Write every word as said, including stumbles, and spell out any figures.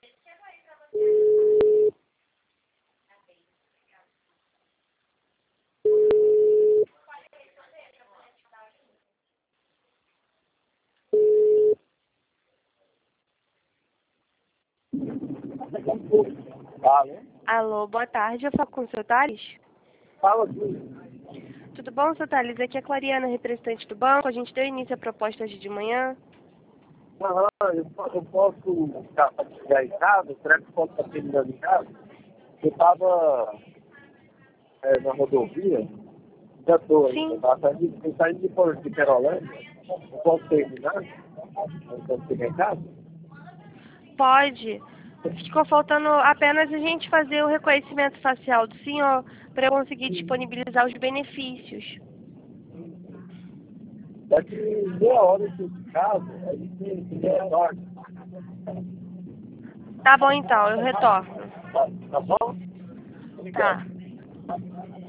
Alô? Alô, boa tarde. Eu falo com o seu Thales? Fala sim. Tudo bom, seu Thales? Aqui é a Clariana, representante do banco. A gente deu início à proposta hoje de manhã. Aham, eu, po- eu posso ficar para chegar em casa? Será que eu posso estar terminando em casa? Eu estava é, na rodovia, já estou aí, eu Sim, estava saindo, eu saindo de Porto de Perolândia. Eu posso terminar? Eu posso chegar em casa? pode. Ficou faltando apenas a gente fazer o reconhecimento facial do senhor para eu conseguir disponibilizar os benefícios. Daqui meia hora eu estou em casa, a gente retorna. Tá bom então, eu retorno. Tá, tá bom? Tá. Obrigado.